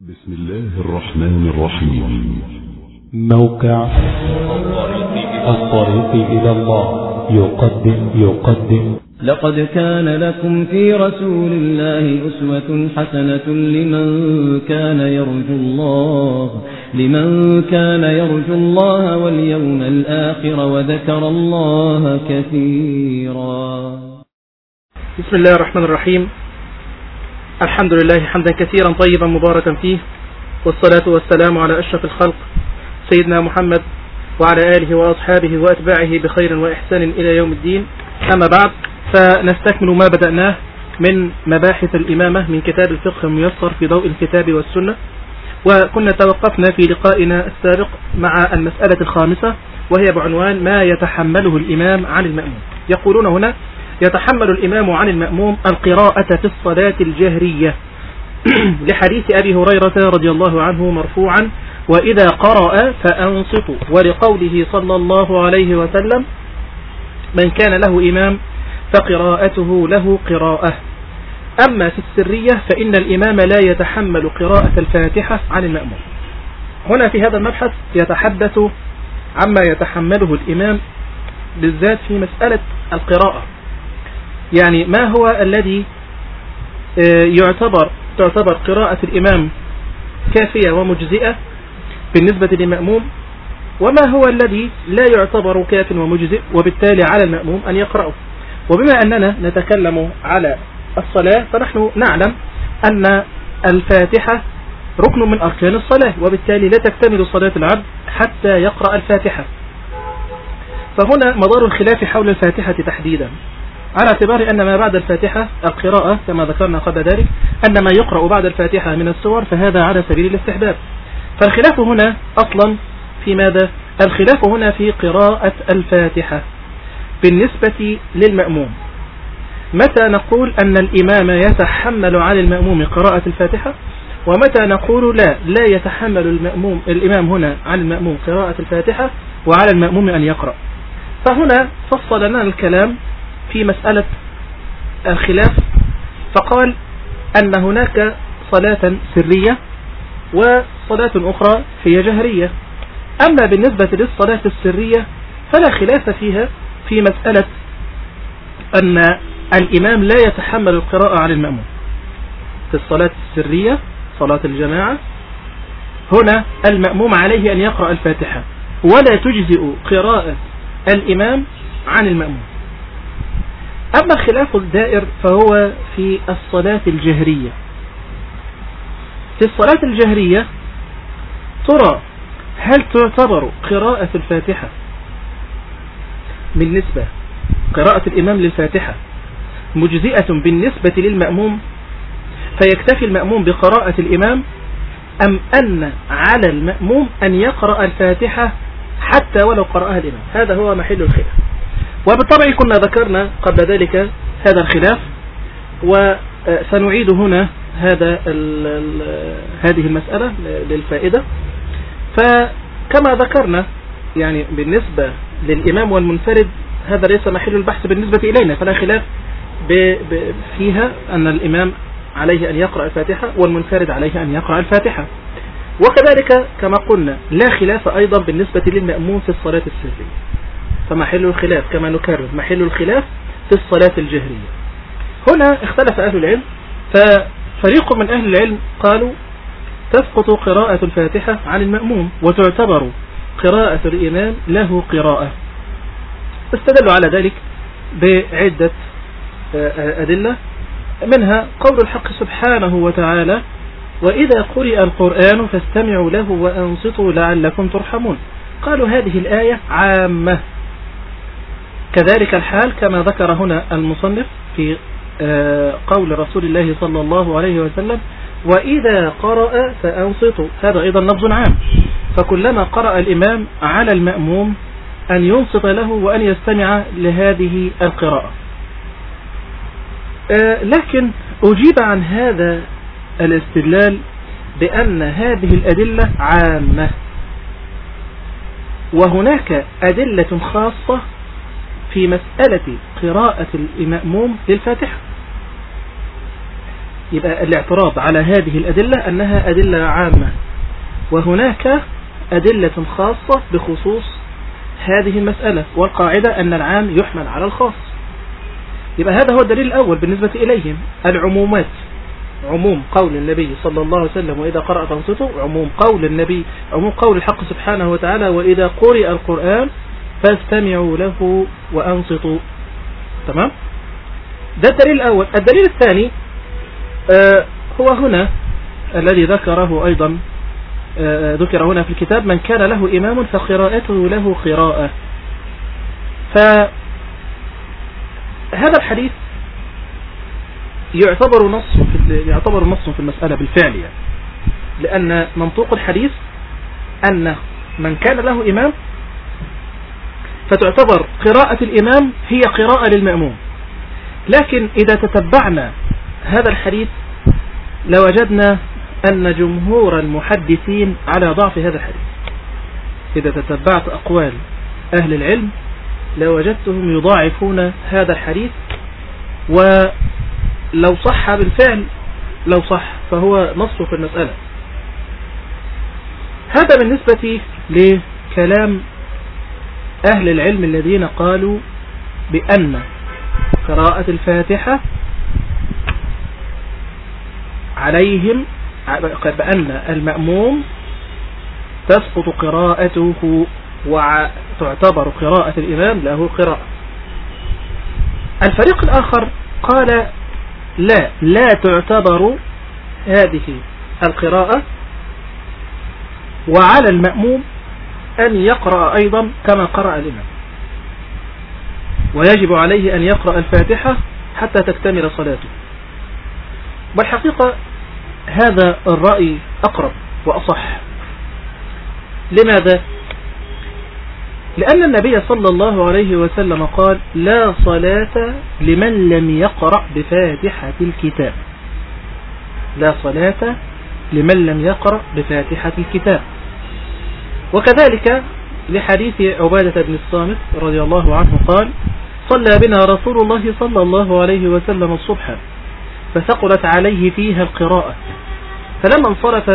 بسم الله الرحمن الرحيم. موقع الطريق إلى الله يقدم لقد كان لكم في رسول الله أسوة حسنة لمن كان يرجو الله واليوم الآخر وذكر الله كثيرا. بسم الله الرحمن الرحيم. الحمد لله حمدا كثيرا طيبا مباركا فيه، والصلاة والسلام على أشرف الخلق سيدنا محمد وعلى آله وأصحابه وأتباعه بخير وإحسان إلى يوم الدين. أما بعد، فنستكمل ما بدأناه من مباحث الإمامة من كتاب الفقه الميسر في ضوء الكتاب والسنة، وكنا توقفنا في لقائنا السابق مع المسألة الخامسة، وهي بعنوان ما يتحمله الإمام عن المأموم. يقولون هنا: يتحمل الإمام عن المأموم القراءة في الصلاة الجهرية لحديث أبي هريرة رضي الله عنه مرفوعا: وإذا قرأ فأنصتوا، ولقوله صلى الله عليه وسلم: من كان له إمام فقراءته له قراءة. أما في السرية فإن الإمام لا يتحمل قراءة الفاتحة عن المأموم. هنا في هذا المبحث يتحدث عما يتحمله الإمام بالذات في مسألة القراءة، يعني ما هو الذي تعتبر قراءة الإمام كافية ومجزئة بالنسبة للمأموم، وما هو الذي لا يعتبر كاف ومجزئ وبالتالي على المأموم أن يقرأه. وبما أننا نتكلم على الصلاة فنحن نعلم أن الفاتحة ركن من أركان الصلاة، وبالتالي لا تكتمل صلاة العبد حتى يقرأ الفاتحة. فهنا مدار الخلاف حول الفاتحة تحديدا، على اعتبار أن ما بعد الفاتحة القراءة كما ذكرنا قبل ذلك، أن ما يقرأ بعد الفاتحة من السور فهذا على سبيل الاستحباب. فالخلاف هنا أصلا في ماذا؟ الخلاف هنا في قراءة الفاتحة بالنسبة للمأموم. متى نقول أن الإمام يتحمل على المأموم قراءة الفاتحة، ومتى نقول لا يتحمل الإمام هنا على المأموم قراءة الفاتحة وعلى المأموم أن يقرأ. فهنا فصل لنا الكلام في مسألة الخلاف، فقال أن هناك صلاة سرية وصلاة أخرى هي جهرية. أما بالنسبة للصلاة السرية فلا خلاف فيها في مسألة أن الإمام لا يتحمل القراءة على المأموم. في الصلاة السرية صلاة الجماعة هنا المأموم عليه أن يقرأ الفاتحة، ولا تجزئ قراءة الإمام عن المأموم. أما خلاف الدائر فهو في الصلاة الجهرية. في الصلاة الجهرية ترى هل تعتبر قراءة الفاتحة بالنسبة قراءة الإمام للفاتحة مجزئة بالنسبة للمأموم فيكتفي المأموم بقراءة الإمام، أم أن على المأموم أن يقرأ الفاتحة حتى ولو قرأها الإمام؟ هذا هو محل الخلاف. وبالطبع كنا ذكرنا قبل ذلك هذا الخلاف، وسنعيد هنا هذه المسألة للفائدة. فكما ذكرنا يعني بالنسبة للإمام والمنفرد هذا ليس محل البحث بالنسبة إلينا، فلا خلاف فيها أن الإمام عليه أن يقرأ الفاتحة والمنفرد عليه أن يقرأ الفاتحة. وكذلك كما قلنا لا خلاف أيضا بالنسبة للمأموم في الصلاة السرية، فمحل الخلاف كما نكرر محل الخلاف في الصلاة الجهرية. هنا اختلف أهل العلم، ففريق من أهل العلم قالوا تسقط قراءة الفاتحة عن المأموم وتعتبر قراءة الإمام له قراءة. استدلوا على ذلك بعدة أدلة، منها قول الحق سبحانه وتعالى: وإذا قرئ القرآن فاستمعوا له وأنصتوا لعلكم ترحمون. قالوا هذه الآية عامة. كذلك الحال كما ذكر هنا المصنف في قول رسول الله صلى الله عليه وسلم: وإذا قرأ فأنصتوا، هذا أيضا لفظ عام، فكلما قرأ الإمام على المأموم أن ينصت له وأن يستمع لهذه القراءة. لكن أجيب عن هذا الاستدلال بأن هذه الأدلة عامة، وهناك أدلة خاصة في مسألة قراءة المأموم للفاتحة. يبقى الاعتراض على هذه الأدلة أنها أدلة عامة، وهناك أدلة خاصة بخصوص هذه المسألة، والقاعدة أن العام يحمل على الخاص. يبقى هذا هو الدليل الأول بالنسبة إليهم، العمومات، عموم قول النبي صلى الله عليه وسلم وإذا قرأ فانصتوا، عموم قول النبي، عموم قول الحق سبحانه وتعالى وإذا قرئ القرآن فاستمعوا له وأنصتوا. تمام؟ ده الدليل الأول. الدليل الثاني هو هنا الذي ذكره أيضا، ذكر هنا في الكتاب: من كان له إمام فقراءته له قراءة. فهذا الحديث يعتبر نص في المسألة بالفعل، يعني لأن منطوق الحديث أن من كان له إمام فتعتبر قراءة الإمام هي قراءة للمأموم. لكن إذا تتبعنا هذا الحديث لوجدنا أن جمهور المحدثين على ضعف هذا الحديث. إذا تتبعت أقوال أهل العلم لوجدتهم يضاعفون هذا الحديث، ولو صح بالفعل، لو صح فهو نص في المسألة. هذا بالنسبة لكلام أهل العلم الذين قالوا بأن قراءة الفاتحة عليهم، بأن المأموم تسقط قراءته وتعتبر قراءة الإمام له قراءة. الفريق الآخر قال لا تعتبر هذه القراءة، وعلى المأموم أن يقرأ أيضا كما قرأ الإمام، ويجب عليه أن يقرأ الفاتحة حتى تكتمل صلاته. والحقيقة هذا الرأي أقرب وأصح. لماذا؟ لأن النبي صلى الله عليه وسلم قال: لا صلاة لمن لم يقرأ بفاتحة الكتاب. لا صلاة لمن لم يقرأ بفاتحة الكتاب. وكذلك لحديث عبادة بن الصامت رضي الله عنه قال: صلى بنا رسول الله صلى الله عليه وسلم الصبح فثقلت عليه فيها القراءة، فلما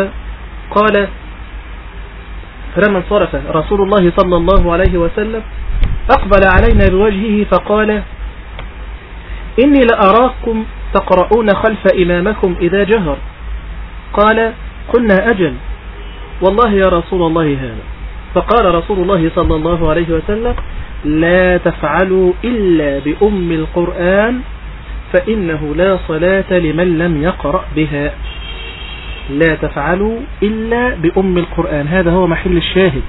انصرف رسول الله صلى الله عليه وسلم أقبل علينا بوجهه فقال: إني لأراكم تقرؤون خلف إمامكم إذا جهر. قال: قلنا أجل، والله يا رسول الله هذا. فقال رسول الله صلى الله عليه وسلم: لا تفعلوا إلا بأم القرآن فإنه لا صلاة لمن لم يقرأ بها. لا تفعلوا إلا بأم القرآن، هذا هو محل الشاهد.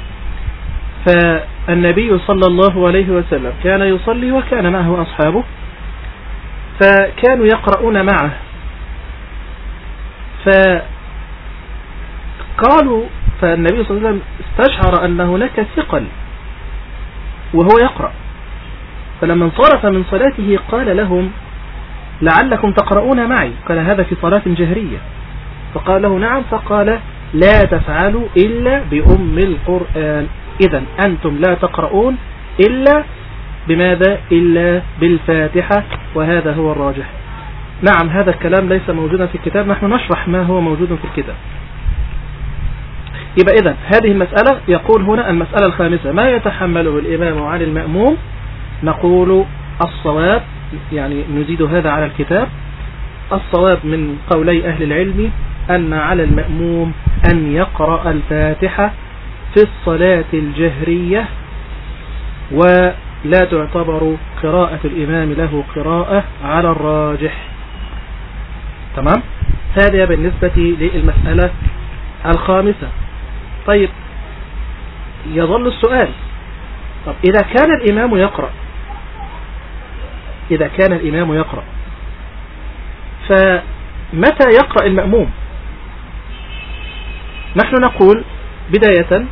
فالنبي صلى الله عليه وسلم كان يصلي وكان معه أصحابه، فكانوا يقرؤون معه، فالنبي صلى الله عليه وسلم استشعر أن هناك ثقل وهو يقرأ، فلما انصرف من صلاته قال لهم: لعلكم تقرؤون معي. قال: هذا في صلاة جهرية. فقال له: نعم. فقال: لا تفعلوا إلا بأم القرآن. إذن أنتم لا تقرؤون إلا بماذا؟ إلا بالفاتحة، وهذا هو الراجح. نعم، هذا الكلام ليس موجودا في الكتاب، نحن نشرح ما هو موجود في الكتاب. يبقى إذن هذه المسألة، يقول هنا المسألة الخامسة: ما يتحمله الإمام عن المأموم. نقول الصواب، يعني نزيد هذا على الكتاب، الصواب من قولي أهل العلم أن على المأموم أن يقرأ الفاتحة في الصلاة الجهرية، ولا تعتبر قراءة الإمام له قراءة على الراجح. تمام؟ هذا بالنسبة للمسألة الخامسة. طيب، يظل السؤال: طب إذا كان الإمام يقرأ فمتى يقرأ المأموم؟ نحن نقول بداية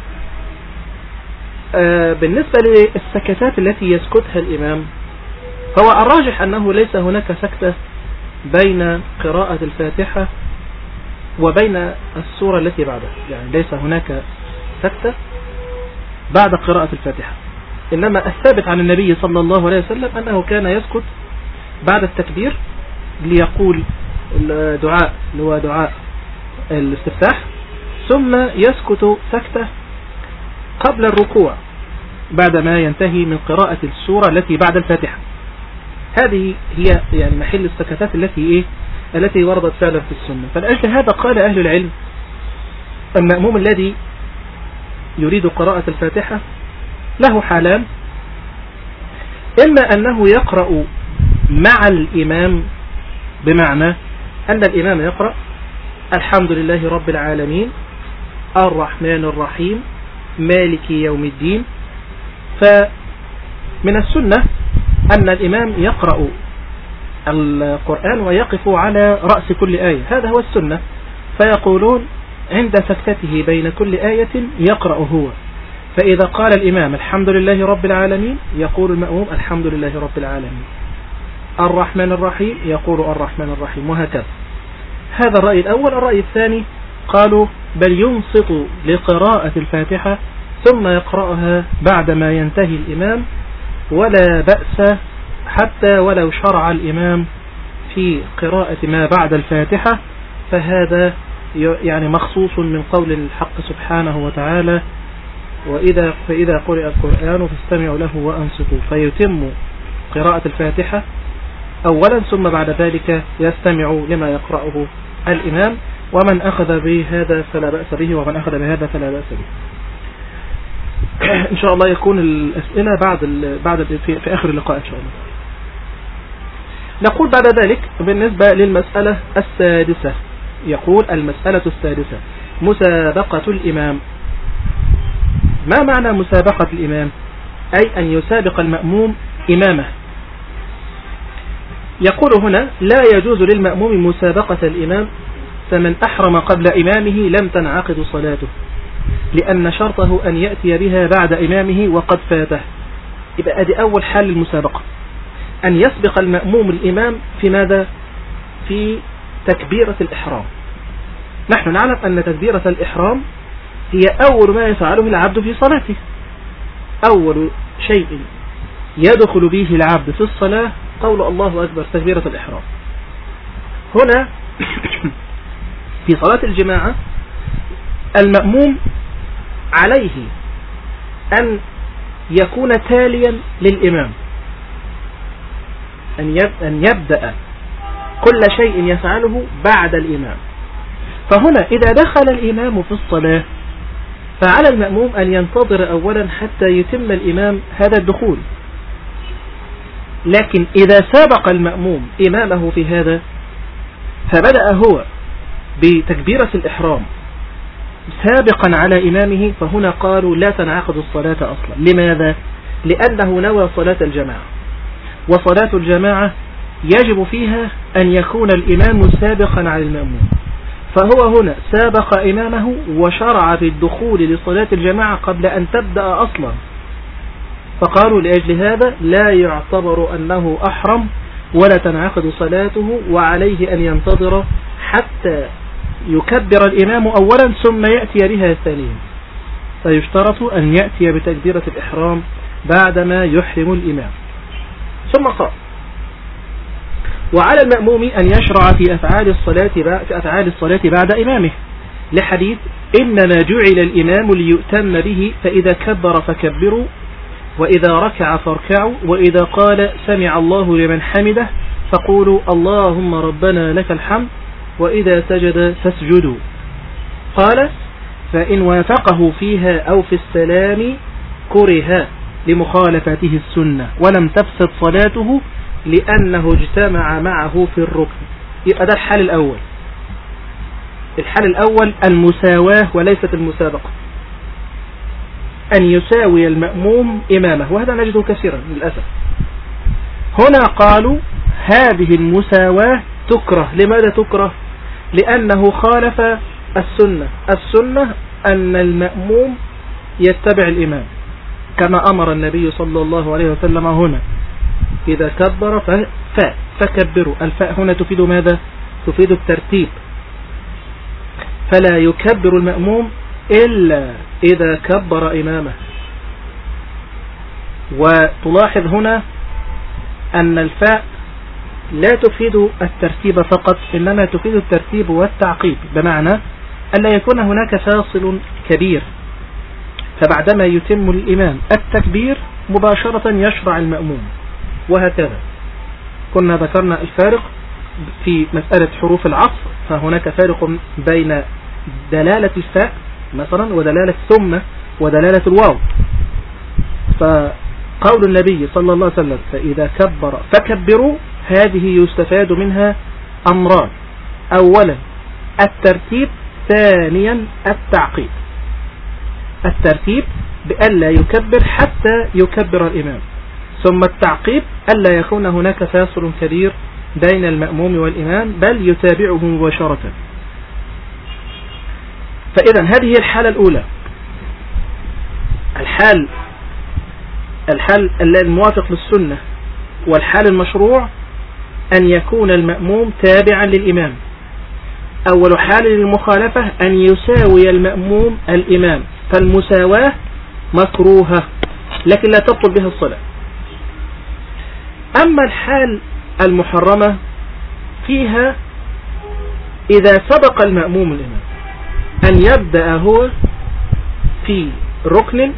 بالنسبة للسكتات التي يسكتها الإمام، فهو الراجح أنه ليس هناك سكتة بين قراءة الفاتحة وبين السورة التي بعدها، يعني ليس هناك سكتة بعد قراءة الفاتحة. إنما الثابت عن النبي صلى الله عليه وسلم أنه كان يسكت بعد التكبير ليقول الدعاء اللي هو دعاء الاستفتاح، ثم يسكت سكتة قبل الركوع بعدما ينتهي من قراءة السورة التي بعد الفاتحة. هذه هي يعني محل السكتات التي وردت فعلا في السنة. فلأجل هذا قال أهل العلم المأموم الذي يريد قراءة الفاتحة له حالان: إما أنه يقرأ مع الإمام، بمعنى أن الإمام يقرأ الحمد لله رب العالمين الرحمن الرحيم مالك يوم الدين، فمن السنة أن الإمام يقرأ القرآن ويقف على رأس كل آية، هذا هو السنة. فيقولون عند سكتته بين كل آية يقرأ هو، فإذا قال الإمام الحمد لله رب العالمين يقول المأموم الحمد لله رب العالمين، الرحمن الرحيم يقول الرحمن الرحيم، وهكذا. هذا الرأي الأول. الرأي الثاني قالوا بل ينصت لقراءة الفاتحة ثم يقرأها بعدما ينتهي الإمام، ولا بأس حتى ولو شرع الإمام في قراءة ما بعد الفاتحة، فهذا يعني مخصوص من قول الحق سبحانه وتعالى: فإذا قرئ القرآن فاستمعوا له وأنصتوا، فيتم قراءة الفاتحة أولا ثم بعد ذلك يستمع لما يقرأه الإمام، ومن أخذ بهذا فلا بأس به، ومن أخذ بهذا فلا بأس به. إن شاء الله يكون الأسئلة بعد في آخر اللقاء إن شاء الله. نقول بعد ذلك بالنسبة للمسألة السادسة، يقول المسألة السادسة مسابقة الإمام. ما معنى مسابقة الإمام؟ أي أن يسابق المأموم إمامه. يقول هنا: لا يجوز للمأموم مسابقة الإمام، فمن أحرم قبل إمامه لم تنعقد صلاته، لأن شرطه أن يأتي بها بعد إمامه وقد فاته. يبقى أدي أول حال المسابقة، أن يسبق المأموم الإمام في ماذا؟ في تكبيرة الإحرام. نحن نعلم أن تكبيرة الإحرام هي أول ما يفعله العبد في صلاته، أول شيء يدخل به العبد في الصلاة قول الله أكبر، تكبيرة الإحرام. هنا في صلاة الجماعة المأموم عليه أن يكون تاليا للإمام، أن يبدأ كل شيء يفعله بعد الإمام. فهنا إذا دخل الإمام في الصلاة فعلى المأموم أن ينتظر أولا حتى يتم الإمام هذا الدخول. لكن إذا سابق المأموم إمامه في هذا فبدأ هو بتكبيرة الإحرام سابقا على إمامه، فهنا قالوا لا تنعقد الصلاة أصلا. لماذا؟ لأنه نوى صلاة الجماعة، وصلاة الجماعة يجب فيها أن يكون الإمام سابقا على المأموم، فهو هنا سابق إمامه وشرع في الدخول لصلاة الجماعة قبل أن تبدأ أصلا. فقالوا لأجل هذا لا يعتبر أنه أحرم ولا تنعقد صلاته، وعليه أن ينتظر حتى يكبر الإمام أولا ثم يأتي بها ثانيا. فيشترط أن يأتي بتكبيرة الإحرام بعدما يحرم الإمام. ثم قال: وعلى المأموم أن يشرع في أفعال الصلاة بعد إمامه، لحديث: إنما جعل الإمام ليؤتم به، فإذا كبر فكبروا، وإذا ركع فاركعوا، وإذا قال سمع الله لمن حمده فقولوا اللهم ربنا لك الحمد، وإذا سجد فاسجدوا. قال: فإن وافقه فيها أو في السلام كره لمخالفته السنة، ولم تفسد صلاته لأنه اجتمع معه في الركن. يبقى ده الحال الأول. الحال الأول المساواة وليست المسابقة، أن يساوي المأموم إمامه، وهذا نجده كثيرا للأسف. هنا قالوا هذه المساواة تكره. لماذا تكره؟ لأنه خالف السنة. السنة أن المأموم يتبع الإمام كما أمر النبي صلى الله عليه وسلم. هنا إذا كبر فكبروا. الفاء هنا تفيد ماذا؟ تفيد الترتيب، فلا يكبر المأموم إلا إذا كبر إمامه. وتلاحظ هنا أن الفاء لا تفيد الترتيب فقط، إنما تفيد الترتيب والتعقيب، بمعنى ألا يكون هناك فاصل كبير، فبعدما يتم الإمام التكبير مباشرة يشرع المأموم، وهكذا. كنا ذكرنا الفارق في مسألة حروف العطف، فهناك فارق بين دلالة الفاء مثلا ودلالة ثم ودلالة الواو. فقول النبي صلى الله عليه وسلم فإذا كبر فكبروا، هذه يستفاد منها أمران: أولا الترتيب، ثانيا التعقيب. الترتيب بألا يكبر حتى يكبر الإمام، ثم التعقيب ألا يكون هناك فاصل كبير بين المأموم والإمام، بل يتابعه مباشرة. فإذا هذه الحالة الأولى. الحال الموافق للسنة والحال المشروع أن يكون المأموم تابعا للإمام. أول حال للمخالفة أن يساوي المأموم الإمام، فالمساواة مكروهة لكن لا تبطل بها الصلاة. أما الحال المحرمة فيها إذا سبق المأموم الإمام أن يبدأ هو في ركن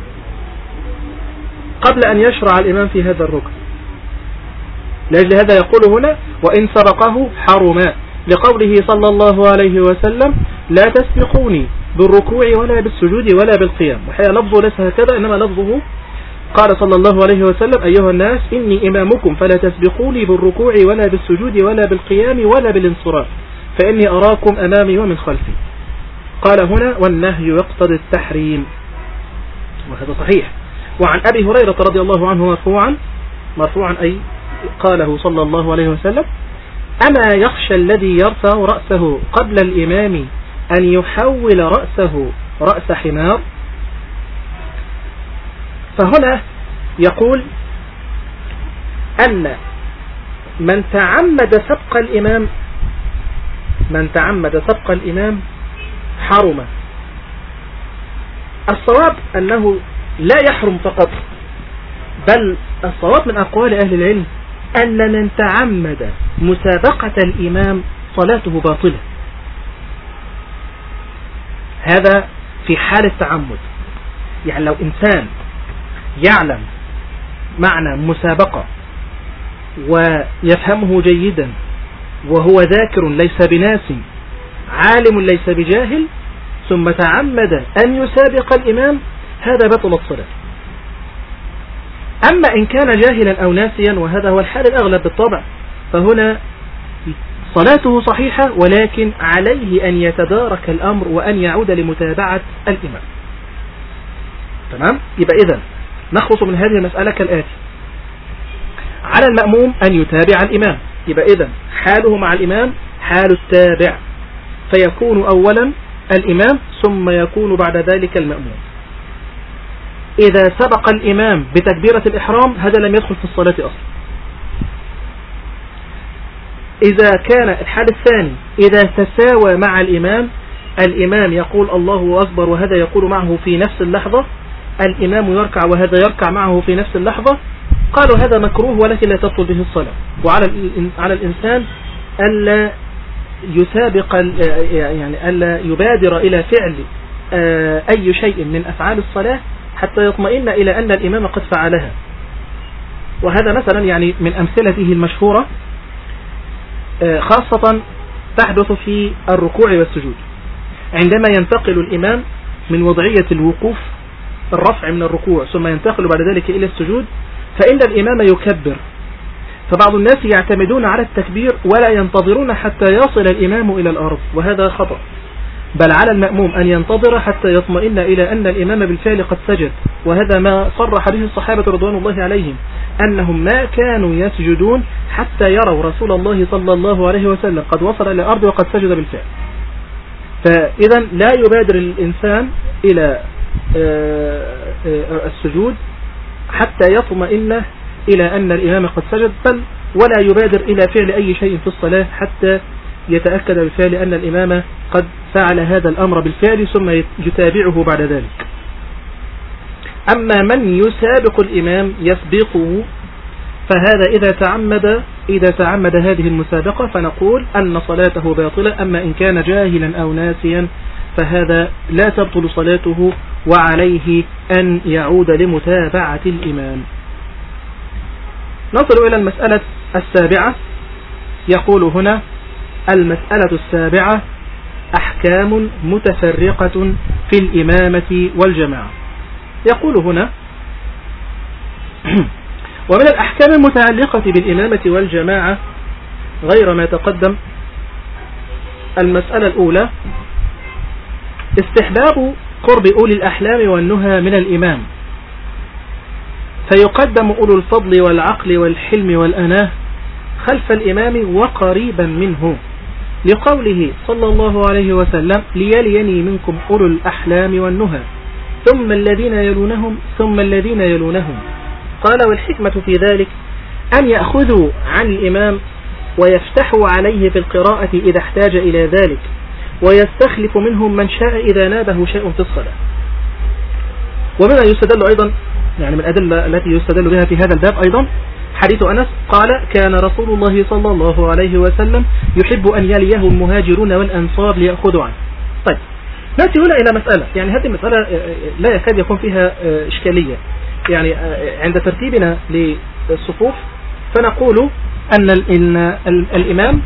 قبل أن يشرع الإمام في هذا الركن. لأجل هذا يقول هنا: وإن سبقه حرما، لقوله صلى الله عليه وسلم: لا تسبقوني بالركوع ولا بالسجود ولا بالقيام. وحيا لفظه ليس هكذا، إنما لفظه قال صلى الله عليه وسلم: أيها الناس إني إمامكم فلا تسبقوني بالركوع ولا بالسجود ولا بالقيام ولا بالانصراف، فإني أراكم أمامي ومن خلفي. قال هنا: والنهي يقتضي التحريم، وهذا صحيح. وعن أبي هريرة رضي الله عنه مرفوعا أي قاله صلى الله عليه وسلم: أما يخشى الذي يرفع رأسه قبل الإمام أن يحول رأسه رأس حمار. فهنا يقول أن من تعمد سبق الإمام حرم. الصواب أنه لا يحرم فقط، بل الصواب من أقوال أهل العلم أن من تعمد مسابقة الإمام صلاته باطلة. هذا في حال التعمد. يعني لو إنسان يعلم معنى مسابقة ويفهمه جيدا وهو ذاكر ليس بناس عالم ليس بجاهل، ثم تعمد أن يسابق الإمام، هذا بطل الصلاة. أما إن كان جاهلا أو ناسيا، وهذا هو الحال الأغلب بالطبع، فهنا صلاته صحيحة، ولكن عليه أن يتدارك الأمر وأن يعود لمتابعة الإمام. تمام؟ يبقى إذن نخلص من هذه المسألة كالآتي: على المأموم أن يتابع الإمام. يبقى إذن حاله مع الإمام حال التابع، فيكون أولا الإمام ثم يكون بعد ذلك المأموم. إذا سبق الإمام بتكبيرة الإحرام هذا لم يدخل في الصلاة أصلا. إذا كان الحال الثاني إذا تساوى مع الإمام يقول الله أكبر وهذا يقول معه في نفس اللحظة، الإمام يركع وهذا يركع معه في نفس اللحظة، قالوا هذا مكروه ولكن لا تبطل به الصلاة. وعلى الإنسان ألا يسابق، يعني ألا يبادر إلى فعل أي شيء من أفعال الصلاة حتى يطمئن إلى أن الإمام قد فعلها. وهذا مثلا يعني من أمثلته المشهورة خاصة تحدث في الركوع والسجود. عندما ينتقل الإمام من وضعية الوقوف الرفع من الركوع ثم ينتقل بعد ذلك إلى السجود، فإن الإمام يكبر، فبعض الناس يعتمدون على التكبير ولا ينتظرون حتى يصل الإمام إلى الأرض، وهذا خطأ. بل على المأموم أن ينتظر حتى يطمئن إلى أن الإمام بالفعل قد سجد. وهذا ما صرح به الصحابة رضوان الله عليهم، أنهم ما كانوا يسجدون حتى يروا رسول الله صلى الله عليه وسلم قد وصل إلى الأرض وقد سجد بالفعل. فإذا لا يبادر الإنسان إلى السجود حتى يطمئن إلى أن الإمام قد سجد، بل ولا يبادر إلى فعل أي شيء في الصلاة حتى يتأكد بالفعل أن الإمام قد فعل هذا الأمر بالفعل ثم يتابعه بعد ذلك. أما من يسابق الإمام يسبقه، فهذا إذا تعمد إذا تعمد هذه المسابقة فنقول أن صلاته باطلة، أما إن كان جاهلا أو ناسيا فهذا لا تبطل صلاته وعليه أن يعود لمتابعة الإمام. نصل إلى المسألة السابعة. يقول هنا: المسألة السابعة: أحكام متفرقة في الإمامة والجماعة. يقول هنا: ومن الأحكام المتعلقة بالإمامة والجماعة غير ما تقدم. المسألة الأولى: استحباب قرب أولي الأحلام والنهى من الإمام، فيقدم أولو الفضل والعقل والحلم والأناه خلف الإمام وقريبا منه، لقوله صلى الله عليه وسلم: ليليني منكم أولو الأحلام والنهى ثم الذين يلونهم ثم الذين يلونهم. قال: والحكمة في ذلك أن يأخذوا عن الإمام ويفتحوا عليه في القراءة إذا احتاج إلى ذلك، ويستخلف منهم من شاء إذا نابه شيء في الصلاة. ومما يستدل أيضا، يعني من الأدلة التي يستدل بها في هذا الباب أيضا، حديث أنس قال: كان رسول الله صلى الله عليه وسلم يحب أن يليه المهاجرون والأنصار ليأخذوا عنه. طيب، نأتي هنا إلى مسألة، يعني هذه المسألة لا يكاد يكون فيها إشكالية. يعني عند ترتيبنا للصفوف فنقول أن الإمام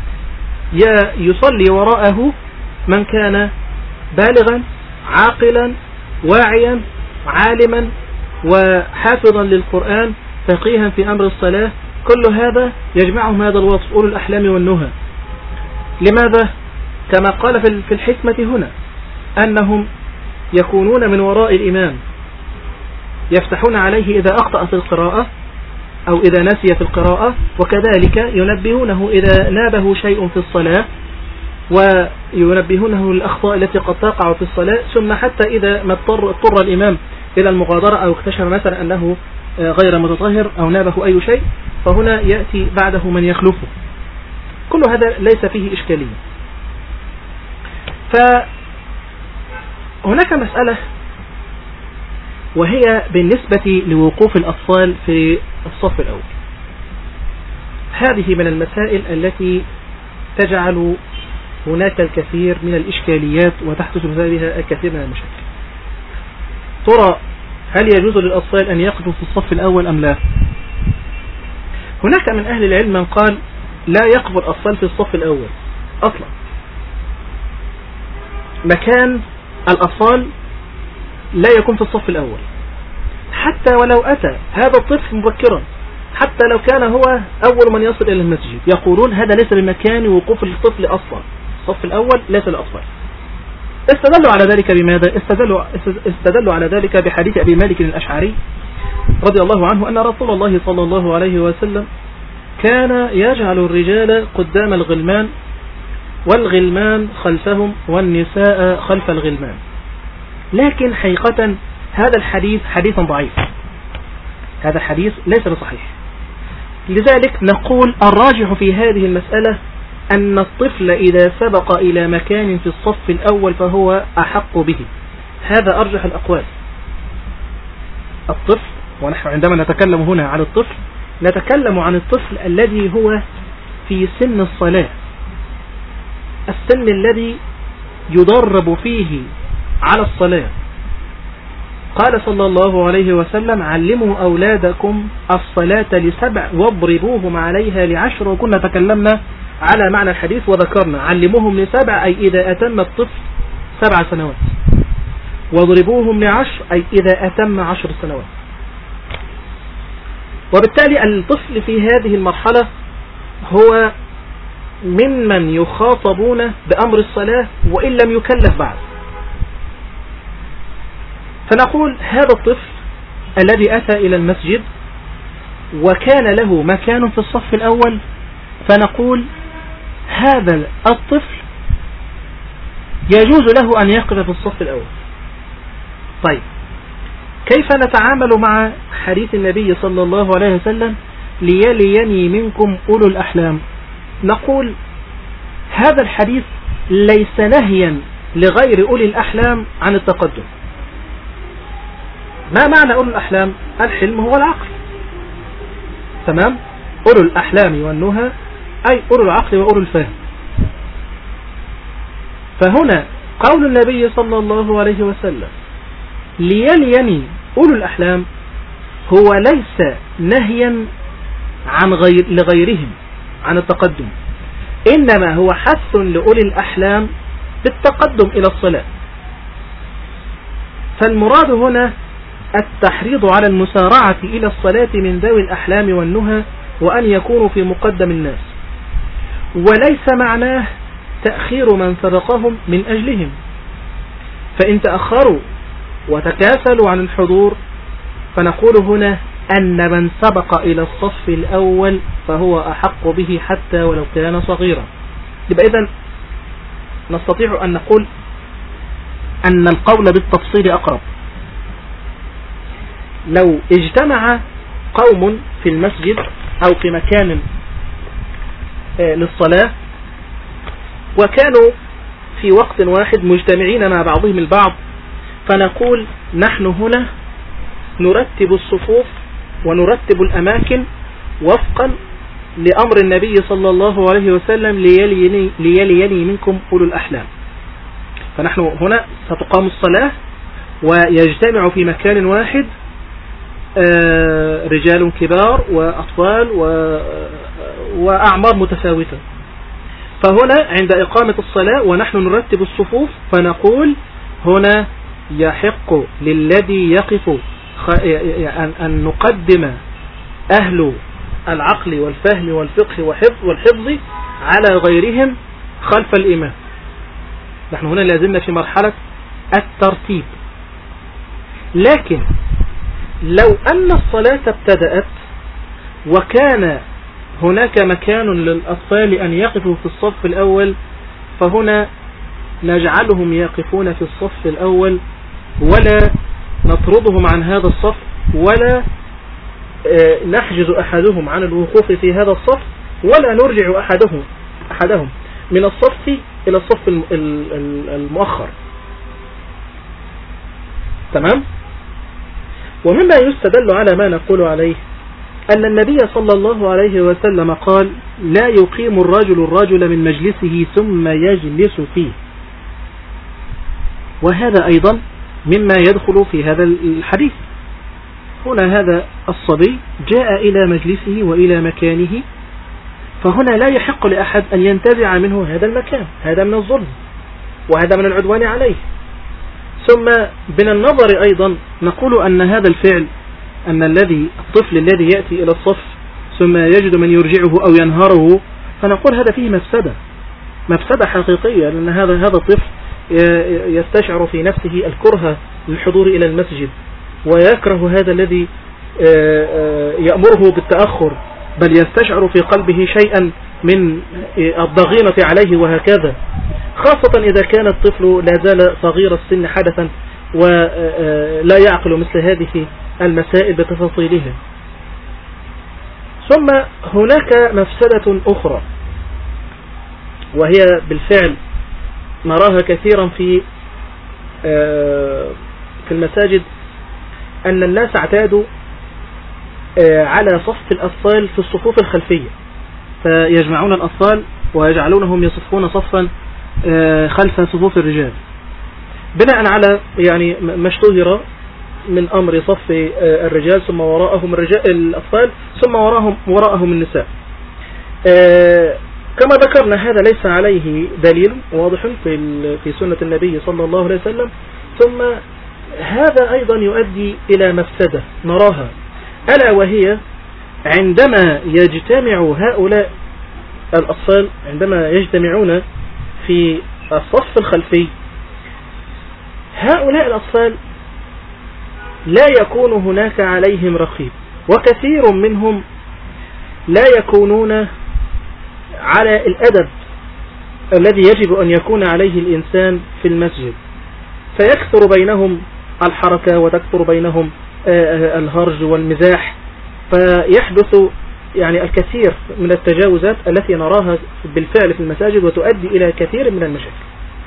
يصلي وراءه من كان بالغا عاقلا واعيا عالما وحافظا للقرآن فقيها في أمر الصلاة. كل هذا يجمعهم هذا الوصف، أولو الأحلام والنهى. لماذا؟ كما قال في الحكمة هنا أنهم يكونون من وراء الإمام يفتحون عليه إذا أخطأ في القراءة أو إذا نسي في القراءة، وكذلك ينبهونه إذا نابه شيء في الصلاة، وينبهونه للأخطاء التي قد تقع في الصلاة. ثم حتى إذا ما اضطر الإمام إلى المغادرة أو اكتشف مثلا أنه غير متطهر أو نابه أي شيء، فهنا يأتي بعده من يخلفه. كل هذا ليس فيه إشكالية. فهناك مسألة، وهي بالنسبة لوقوف الأطفال في الصف الأول. هذه من المسائل التي تجعل هناك الكثير من الإشكاليات وتحدث بسببها الكثير من المشاكل. ترى هل يجوز للأطفال أن يقفوا في الصف الأول أم لا؟ هناك من أهل العلم من قال لا يقف الأطفال في الصف الأول أصلا. مكان الأطفال لا يكون في الصف الأول، حتى ولو أتى هذا الطفل مبكرا، حتى لو كان هو أول من يصل إلى المسجد. يقولون هذا ليس بمكان وقوف الطفل أصلا، الصف الأول ليس للأطفال. استدلوا على ذلك بماذا؟ استدلوا على ذلك بحديث أبي مالك الأشعري رضي الله عنه أن رسول الله صلى الله عليه وسلم كان يجعل الرجال قدام الغلمان والغلمان خلفهم والنساء خلف الغلمان. لكن حقيقة هذا الحديث حديث ضعيف، هذا الحديث ليس بصحيح. لذلك نقول الراجح في هذه المسألة أن الطفل إذا سبق إلى مكان في الصف الأول فهو أحق به. هذا أرجح الأقوال. الطفل، ونحن عندما نتكلم هنا عن الطفل نتكلم عن الطفل الذي هو في سن الصلاة، السن الذي يدرب فيه على الصلاة. قال صلى الله عليه وسلم: علموا أولادكم الصلاة ل7 واضربوهم عليها ل10. وكنا تكلمنا على معنى الحديث وذكرنا علموهم ل7 أي إذا أتم الطفل 7 سنوات، واضربوهم ل10 أي إذا أتم 10 سنوات. وبالتالي الطفل في هذه المرحلة هو ممن يخاطبون بأمر الصلاة وإن لم يكلف بعد. فنقول هذا الطفل الذي أتى إلى المسجد وكان له مكان في الصف الأول، فنقول هذا الطفل يجوز له أن يقف في الصف الأول. طيب، كيف نتعامل مع حديث النبي صلى الله عليه وسلم: ليليني منكم أولو الأحلام؟ نقول هذا الحديث ليس نهيا لغير أولي الأحلام عن التقدم. ما معنى أولو الأحلام؟ الحلم هو العقل، تمام؟ أولو الأحلام والنهى أي أولو العقل وأولو الفهم. فهنا قول النبي صلى الله عليه وسلم ليليني أولو الأحلام هو ليس نهيا عن لغيرهم عن التقدم، إنما هو حث لأولي الأحلام بالتقدم إلى الصلاة. فالمراد هنا التحريض على المسارعة إلى الصلاة من ذوي الأحلام والنهى وأن يكونوا في مقدم الناس، وليس معناه تأخير من سبقهم من أجلهم، فإن تأخروا وتكاسلوا عن الحضور فنقول هنا أن من سبق إلى الصف الأول فهو أحق به حتى ولو كان صغيرا. يبقى إذن نستطيع أن نقول أن القول بالتفصيل أقرب. لو اجتمع قوم في المسجد أو في مكان للصلاة وكانوا في وقت واحد مجتمعين مع بعضهم البعض، فنقول نحن هنا نرتب الصفوف ونرتب الأماكن وفقا لأمر النبي صلى الله عليه وسلم ليليني منكم أولو الأحلام. فنحن هنا ستقام الصلاة ويجتمع في مكان واحد رجال كبار وأطفال وأعمار متفاوتة. فهنا عند إقامة الصلاة ونحن نرتب الصفوف فنقول هنا يحق للذي يقف أن نقدم أهل العقل والفهم والفقه والحفظ على غيرهم خلف الإمام. نحن هنا لازلنا في مرحلة الترتيب. لكن لو أن الصلاة ابتدأت وكان هناك مكان للأطفال أن يقفوا في الصف الأول فهنا نجعلهم يقفون في الصف الأول ولا نطردهم عن هذا الصف ولا نحجز أحدهم عن الوقوف في هذا الصف ولا نرجع أحدهم من الصف إلى الصف المؤخر. تمام؟ ومما يستدل على ما نقول عليه أن النبي صلى الله عليه وسلم قال لا يقيم الرجل من مجلسه ثم يجلس فيه، وهذا أيضا مما يدخل في هذا الحديث. هنا هذا الصبي جاء إلى مجلسه وإلى مكانه، فهنا لا يحق لأحد أن ينتزع منه هذا المكان، هذا من الظلم وهذا من العدوان عليه. ثم من النظر أيضا نقول أن هذا الفعل أن الطفل الذي يأتي إلى الصف ثم يجد من يرجعه أو ينهره، فنقول هذا فيه مفسدة حقيقية، لأن هذا الطفل يستشعر في نفسه الكره للحضور إلى المسجد ويكره هذا الذي يأمره بالتأخر، بل يستشعر في قلبه شيئا من الضغينة عليه وهكذا، خاصة إذا كان الطفل لا زال صغير السن حدثا ولا يعقل مثل هذه المسائل بتفاصيلها. ثم هناك مفسدة أخرى وهي بالفعل نراها كثيرا في المساجد، أن الناس اعتادوا على صف الأطفال في الصفوف الخلفية، فيجمعون الأطفال ويجعلونهم يصفون صفا خلف صفوف الرجال، بناء على يعني ما اشتهر من أمر صف الرجال ثم وراءهم الأطفال ثم وراءهم النساء. كما ذكرنا هذا ليس عليه دليل واضح في سنة النبي صلى الله عليه وسلم. ثم هذا أيضا يؤدي إلى مفسدة نراها، ألا وهي عندما يجتمع هؤلاء الأطفال عندما يجتمعون في الصف الخلفي، هؤلاء الأطفال لا يكون هناك عليهم رقيب، وكثير منهم لا يكونون على الأدب الذي يجب أن يكون عليه الإنسان في المسجد، فيكثر بينهم الحركة وتكثر بينهم الهرج والمزاح، فيحدث يعني الكثير من التجاوزات التي نراها بالفعل في المساجد وتؤدي إلى كثير من المشاكل.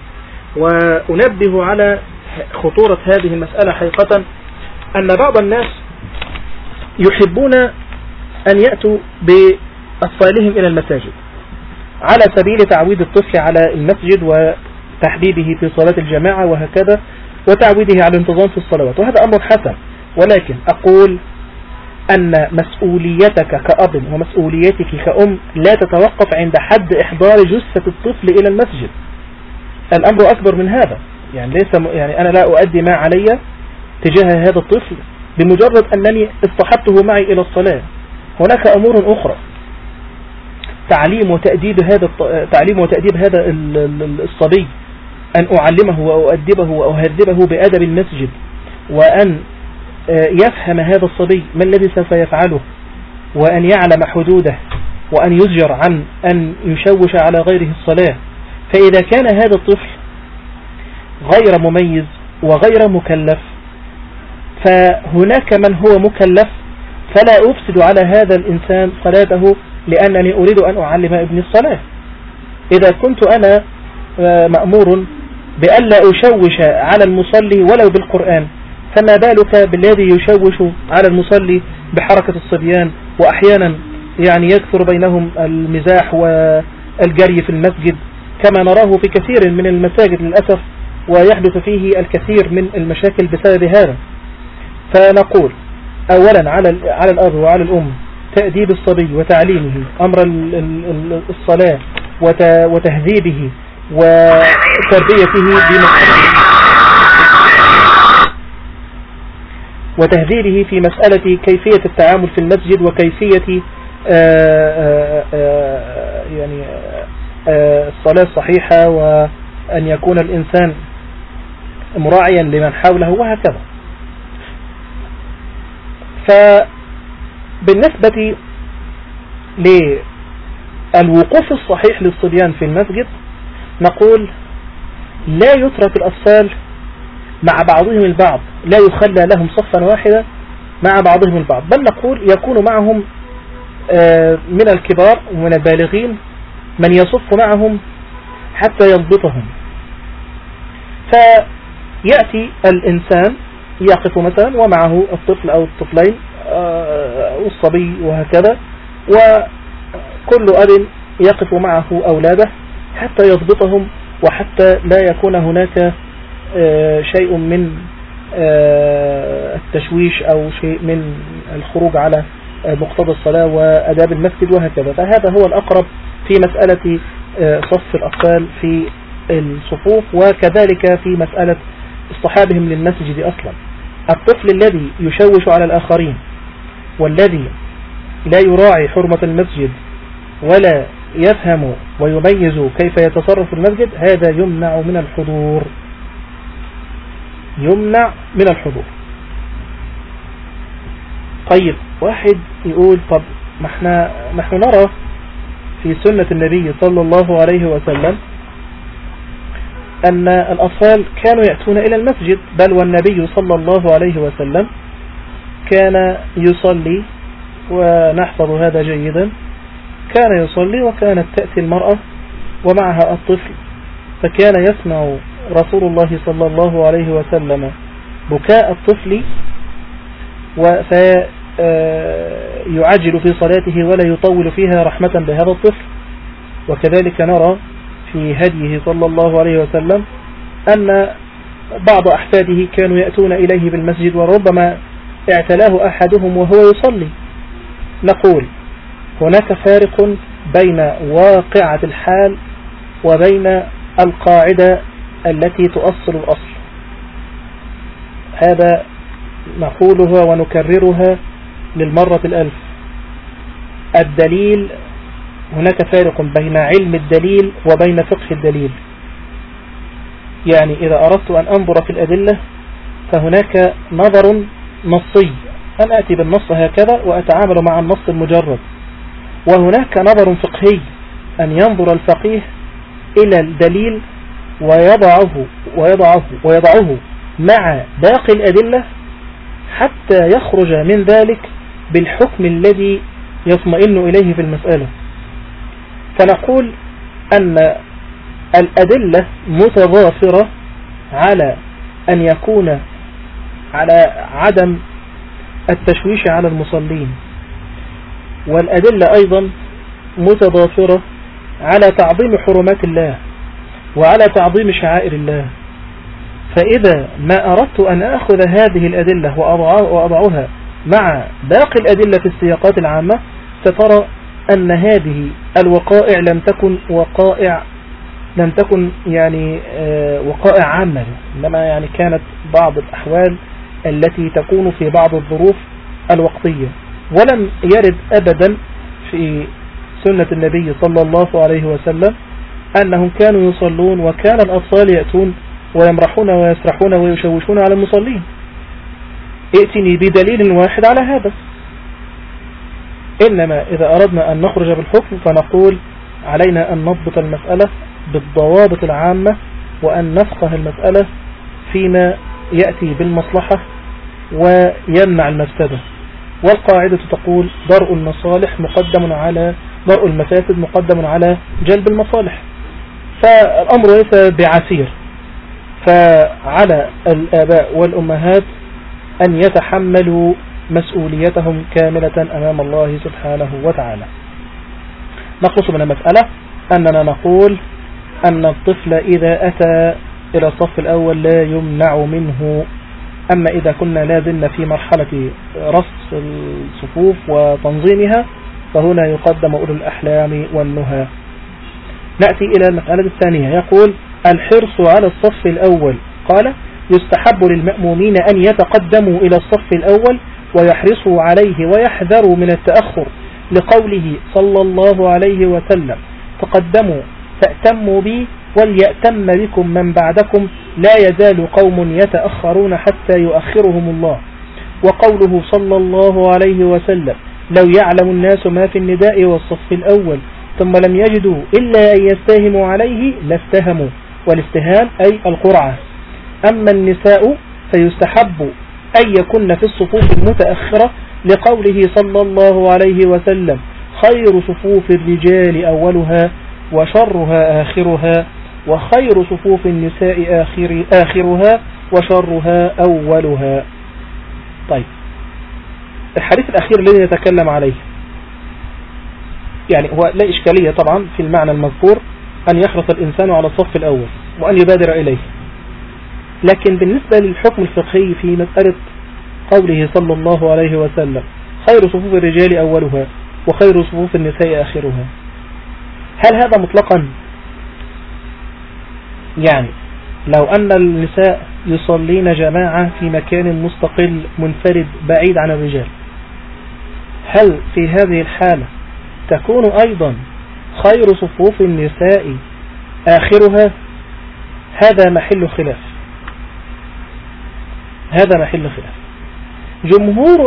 وأنبه على خطورة هذه المسألة حقيقة، أن بعض الناس يحبون أن يأتوا بأطفالهم إلى المساجد على سبيل تعويد الطفل على المسجد وتحبيبه في صلاة الجماعة وهكذا، وتعويده على الانتظام في الصلوات، وهذا أمر حسن. ولكن أقول أن مسؤوليتك كأب ومسؤوليتك كأم لا تتوقف عند حد إحضار جثة الطفل إلى المسجد. الأمر أكبر من هذا. يعني أنا لا أؤدي ما علي تجاه هذا الطفل بمجرد أنني اصطحبته معي إلى الصلاة. هناك أمور أخرى، تعليم وتأديب هذا الصبي، أن أعلمه وأؤدبه وأهذبه بأدب المسجد، وأن يفهم هذا الصبي ما الذي سوف يفعله، وأن يعلم حدوده، وأن يزجر عن أن يشوش على غيره الصلاة. فإذا كان هذا الطفل غير مميز وغير مكلف، فهناك من هو مكلف، فلا أفسد على هذا الإنسان صلاته لأنني أريد أن أعلم ابني الصلاة. إذا كنت أنا مأمور بألا أشوش على المصلي ولو بالقرآن، فما بالك بالذي يشوش على المصلي بحركة الصبيان، وأحيانا يعني يكثر بينهم المزاح والجري في المسجد كما نراه في كثير من المساجد للأسف، ويحدث فيه الكثير من المشاكل بسبب هذا. فنقول أولا على الأب وعلى الأم تأديب الصبي وتعليمه أمر الصلاة وتهذيبه وتهذيبه في مسألة كيفية التعامل في المسجد، وكيفية يعني الصلاة الصحيحة، وأن يكون الإنسان مراعيا لمن حوله وهكذا. فبالنسبة للوقوف الصحيح للصبيان في المسجد نقول لا يترك الأطفال مع بعضهم البعض، لا يخلى لهم صفا واحدا مع بعضهم البعض، بل نقول يكون معهم من الكبار ومن البالغين من يصف معهم حتى يضبطهم. فيأتي الإنسان يقف مثلا ومعه الطفل أو الطفلين والصبي وهكذا، وكل أب يقف معه أولاده حتى يضبطهم، وحتى لا يكون هناك شيء من التشويش أو شيء من الخروج على مقتضى الصلاة وأداب المسجد وهكذا. فهذا هو الأقرب في مسألة صف الأطفال في الصفوف، وكذلك في مسألة اصطحابهم للمسجد أصلا. الطفل الذي يشوش على الآخرين والذي لا يراعي حرمة المسجد ولا يفهم ويميز كيف يتصرف في المسجد، هذا يمنع من الحضور، يمنع من الحضور. طيب واحد يقول طب نحن نرى في سنة النبي صلى الله عليه وسلم أن الأطفال كانوا يأتون إلى المسجد، بل والنبي صلى الله عليه وسلم كان يصلي، ونحفظ هذا جيدا، كان يصلي وكانت تأتي المرأة ومعها الطفل، فكان يسمع رسول الله صلى الله عليه وسلم بكاء الطفل فيعجل في صلاته ولا يطول فيها رحمة بهذا الطفل. وكذلك نرى في هديه صلى الله عليه وسلم أن بعض أحفاده كانوا يأتون إليه بالمسجد وربما اعتلاه أحدهم وهو يصلي. نقول هناك فارق بين واقعة الحال وبين القاعدة التي تؤصل الأصل. هذا نقولها ونكررها للمرة الألف. الدليل، هناك فارق بين علم الدليل وبين فقه الدليل. يعني إذا أردت أن أنظر في الأدلة فهناك نظر نصي، أن أتي بالنص هكذا وأتعامل مع النص المجرد، وهناك نظر فقهي، أن ينظر الفقيه إلى الدليل ويضعه مع باقي الأدلة حتى يخرج من ذلك بالحكم الذي يطمئن إليه في المسألة. فنقول أن الأدلة متضافرة على أن يكون على عدم التشويش على المصلين، والأدلة أيضا متضافرة على تعظيم حرمات الله وعلى تعظيم شعائر الله. فإذا ما أردت أن أخذ هذه الأدلة وأضعها مع باقي الأدلة في السياقات العامة، سترى أن هذه الوقائع لم تكن يعني وقائع عامة، إنما يعني كانت بعض الأحوال التي تكون في بعض الظروف الوقتية. ولم يرد أبدا في سنة النبي صلى الله عليه وسلم أنهم كانوا يصلون وكان الأطفال يأتون ويمرحون ويسرحون ويشوشون على المصلين. ائتني بدليل واحد على هذا. إنما إذا أردنا أن نخرج بالحكم فنقول علينا أن نضبط المسألة بالضوابط العامة، وأن نفقه المسألة فيما يأتي بالمصلحة ويمنع المفسدة. والقاعدة تقول درء المفاسد مقدم على جلب المصالح. فالأمر ليس بعسير، فعلى الآباء والأمهات أن يتحملوا مسؤوليتهم كاملة أمام الله سبحانه وتعالى. نخلص من المسألة أننا نقول أن الطفل إذا أتى إلى الصف الأول لا يمنع منه. أما إذا كنا لازلنا في مرحلة رص الصفوف وتنظيمها فهنا يقدم أولو الأحلام والنهى. نأتي إلى المسألة الثانية. يقول الحرص على الصف الأول. قال يستحب للمأمومين أن يتقدموا إلى الصف الأول ويحرصوا عليه ويحذروا من التأخر، لقوله صلى الله عليه وسلم تقدموا فأتموا بي وليأتم بكم من بعدكم لا يزال قوم يتأخرون حتى يؤخرهم الله. وقوله صلى الله عليه وسلم لو يعلم الناس ما في النداء والصف الأول ثم لم يجدوا إلا أن يستهموا عليه لاستهموا، والاستهام أي القرعة. أما النساء فيستحب أن يكن في الصفوف المتأخرة، لقوله صلى الله عليه وسلم خير صفوف الرجال أولها وشرها آخرها، وخير صفوف النساء آخرها وشرها أولها. طيب، الحديث الأخير الذي نتكلم عليه يعني هو لا إشكالية طبعا في المعنى المذكور أن يحرص الإنسان على الصف الأول وأن يبادر إليه، لكن بالنسبة للحكم الفقهي في مسألة قوله صلى الله عليه وسلم خير صفوف الرجال أولها وخير صفوف النساء آخرها، هل هذا مطلقا؟ يعني لو أن النساء يصلين جماعة في مكان مستقل منفرد بعيد عن الرجال، هل في هذه الحالة تكون أيضا خير صفوف النساء آخرها؟ هذا محل خلاف. جمهور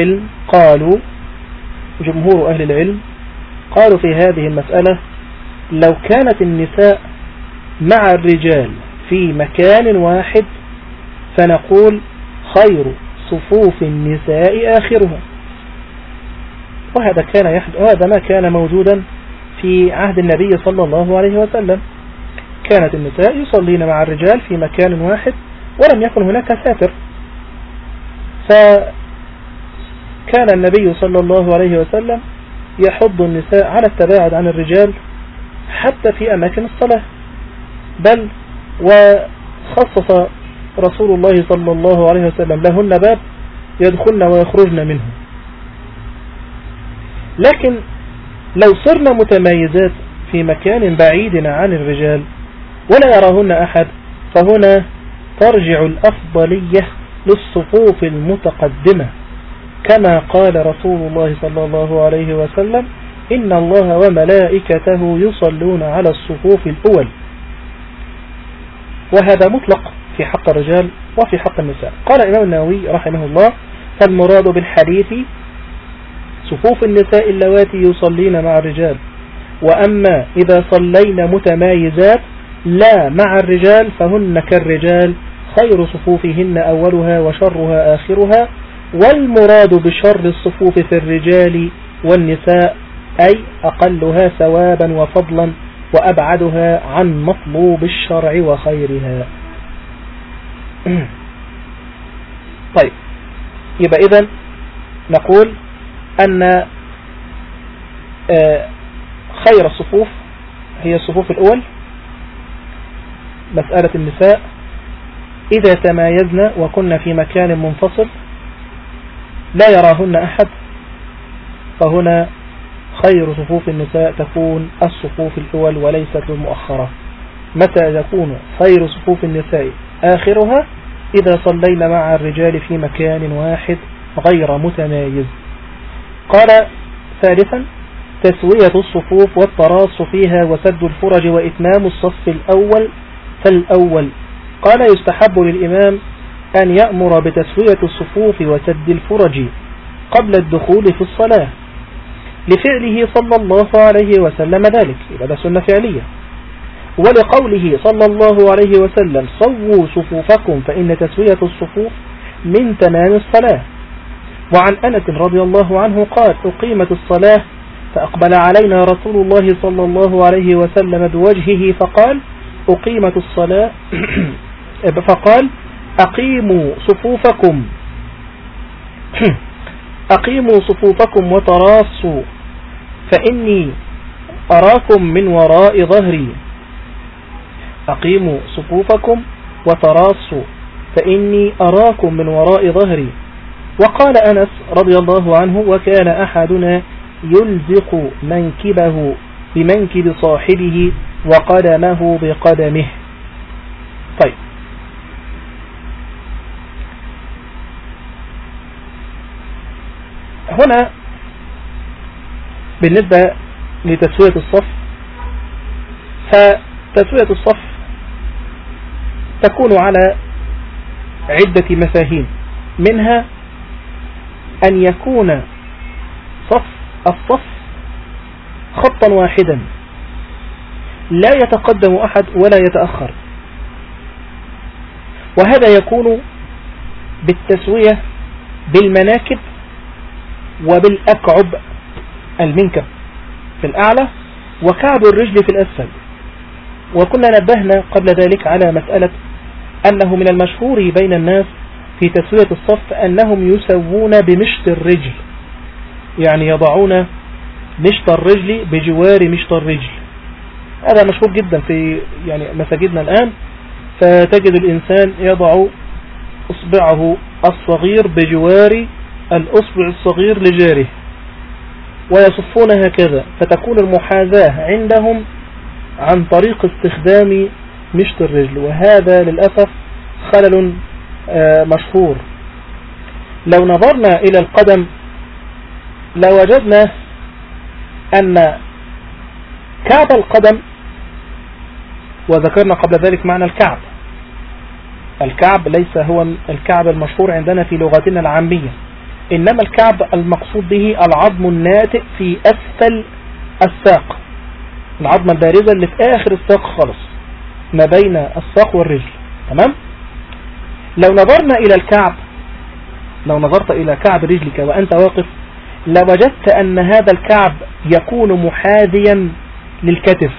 أهل العلم قالوا في هذه المسألة لو كانت النساء مع الرجال في مكان واحد فنقول خير صفوف النساء آخرها. وهذا ما كان موجودا في عهد النبي صلى الله عليه وسلم. كانت النساء يصلين مع الرجال في مكان واحد ولم يكن هناك ساتر، فكان النبي صلى الله عليه وسلم يحض النساء على التباعد عن الرجال حتى في أماكن الصلاة، بل وخصص رسول الله صلى الله عليه وسلم لهن باب يدخلن ويخرجن منه. لكن لو صرنا متميزات في مكان بعيد عن الرجال ولا يراهن أحد فهنا ترجع الأفضلية للصفوف المتقدمة، كما قال رسول الله صلى الله عليه وسلم إن الله وملائكته يصلون على الصفوف الأول. وهذا مطلق في حق الرجال وفي حق النساء. قال الإمام النووي رحمه الله فالمراد بالحديث صفوف النساء اللواتي يصلين مع الرجال، وأما إذا صلين متمايزات لا مع الرجال فهن كالرجال خير صفوفهن أولها وشرها آخرها. والمراد بشر الصفوف في الرجال والنساء أي أقلها ثوابا وفضلا وأبعدها عن مطلوب الشرع وخيرها. طيب، يبقى إذن نقول أن خير الصفوف هي الصفوف الأول. مسألة النساء إذا تمايزنا وكنا في مكان منفصل لا يراهن أحد، فهنا خير صفوف النساء تكون الصفوف الأول وليست المؤخرة. متى يكون خير صفوف النساء آخرها؟ إذا صلينا مع الرجال في مكان واحد غير متمايز. قال ثالثا تسوية الصفوف والتراص فيها وسد الفرج وإتمام الصف الأول فالأول. قال يستحب للإمام أن يأمر بتسوية الصفوف وسد الفرج قبل الدخول في الصلاة لفعله صلى الله عليه وسلم ذلك، يبقى سنة فعلية، ولقوله صلى الله عليه وسلم صووا صفوفكم فإن تسوية الصفوف من تمام الصلاة. وعن أنس رضي الله عنه قال أقيمت الصلاة فأقبل علينا رسول الله صلى الله عليه وسلم بوجهه فقال أقيمت الصلاة فقال أقيموا صفوفكم وتراصوا فإني أراكم من وراء ظهري. أقيموا صفوفكم وتراصوا فإني أراكم من وراء ظهري. وقال أنس رضي الله عنه وكان أحدنا يلزق منكبه بمنكب صاحبه وقدمه بقدمه. طيب، هنا بالنسبة لتسوية الصف، فتسوية الصف تكون على عدة مفاهيم، منها أن يكون الصف خطا واحدا لا يتقدم أحد ولا يتأخر، وهذا يكون بالتسوية بالمناكب وبالأكعب، المنكب في الأعلى وكعب الرجل في الأسفل. وكنا نبهنا قبل ذلك على مسألة أنه من المشهور بين الناس في تسوية الصف أنهم يسوون بمشط الرجل، يعني يضعون مشط الرجل بجوار مشط الرجل. هذا مشهور جدا في مساجدنا الآن، فتجد الإنسان يضع أصبعه الصغير بجوار الأصبع الصغير لجاره ويصفون هكذا، فتكون المحاذاة عندهم عن طريق استخدام مشط الرجل، وهذا للأسف خلل مشهور. لو نظرنا إلى القدم لوجدنا أن كعب القدم، وذكرنا قبل ذلك معنى الكعب ليس هو الكعب المشهور عندنا في لغتنا العامية، إنما الكعب المقصود به العظم الناتئ في أسفل الساق، العظمة البارزة اللي في آخر الساق خالص ما بين الساق والرجل. تمام؟ لو نظرت إلى كعب رجلك وأنت واقف لوجدت أن هذا الكعب يكون محاذيا للكتف.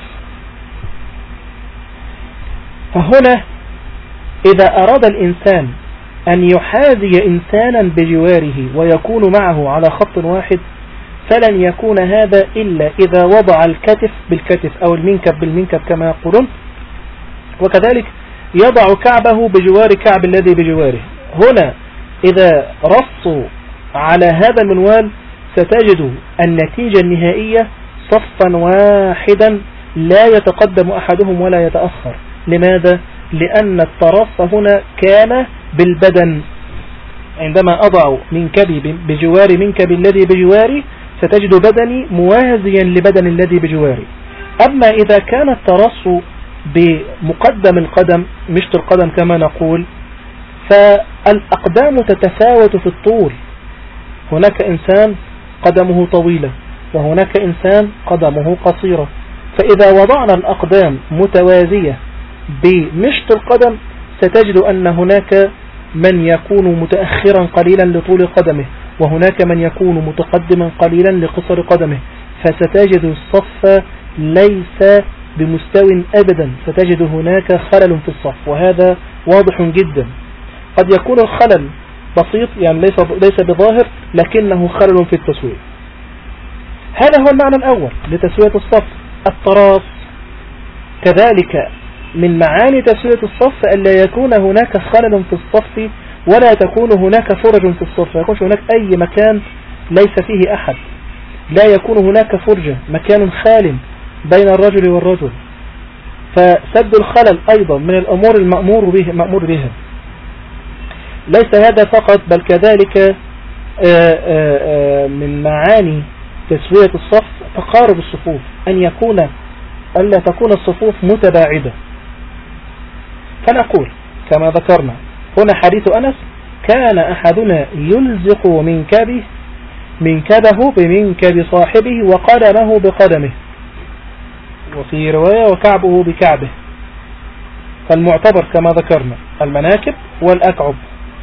فهنا إذا أراد الإنسان أن يحاذي إنسانا بجواره ويكون معه على خط واحد فلن يكون هذا إلا إذا وضع الكتف بالكتف أو المنكب بالمنكب كما يقولون، وكذلك يضع كعبه بجوار كعب الذي بجواره. هنا إذا رصوا على هذا المنوال ستجد النتيجة النهائية صفا واحدا لا يتقدم أحدهم ولا يتأخر. لماذا؟ لأن الترص هنا كان بالبدن. عندما أضع منكبي بجوار منكب الذي بجواري ستجد بدني موازيا لبدن الذي بجواري. أما إذا كان الترص بمقدم القدم مشط القدم كما نقول فالأقدام تتفاوت في الطول، هناك إنسان قدمه طويلة وهناك إنسان قدمه قصيرة، فإذا وضعنا الأقدام متوازية بمشط القدم ستجد أن هناك من يكون متأخرا قليلا لطول قدمه وهناك من يكون متقدما قليلا لقصر قدمه، فستجد الصف ليس بمستوى أبدا، ستجد هناك خلل في الصف، وهذا واضح جدا. قد يكون الخلل بسيط، يعني ليس بظاهر، لكنه خلل في التسوية. هذا هو المعنى الأول لتسوية الصف. التراص كذلك من معاني تسوية الصف ألا يكون هناك خلل في الصف، ولا تكون هناك فرج في الصف، ما يكونش هناك أي مكان ليس فيه أحد، لا يكون هناك فرجة، مكان خال بين الرجل والرجل. فسد الخلل أيضا من الأمور مأمور بها. ليس هذا فقط، بل كذلك من معاني تسوية الصف تقارب الصفوف، ألا تكون الصفوف متباعدة. فنقول كما ذكرنا هنا حديث أنس: كان أحدنا يلزق منكبه بمنكب صاحبه وقدمه بقدمه، وفي رواية وكعبه بكعبه. فالمعتبر كما ذكرنا المناكب والأكعب.